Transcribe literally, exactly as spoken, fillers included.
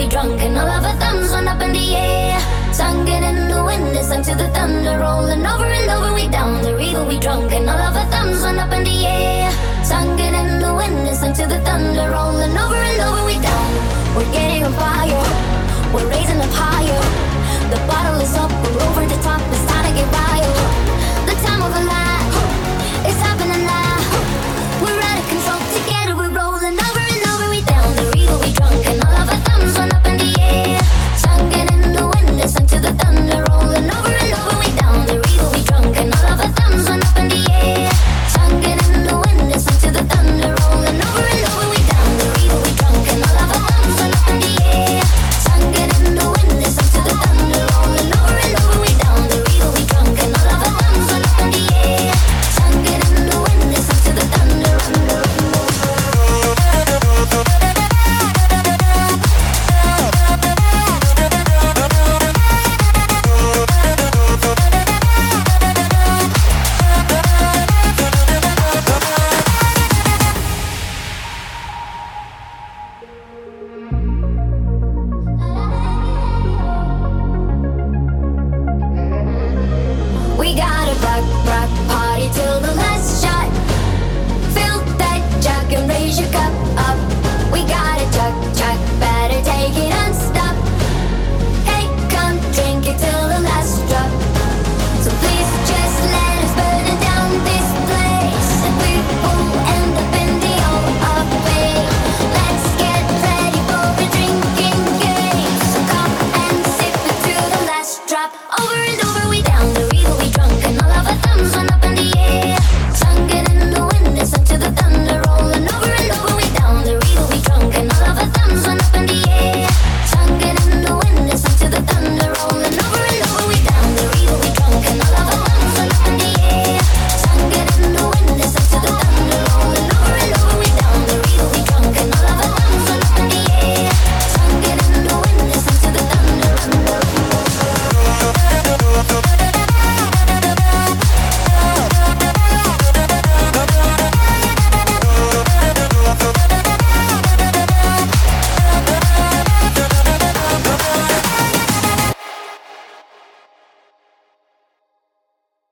we drunk and all of our thumbs went up in the air. Singing in the wind, it's sung to the thunder, rolling over and over, we down the river, we drunk and all of our thumbs went up in the air. Singing in the wind, it's sung to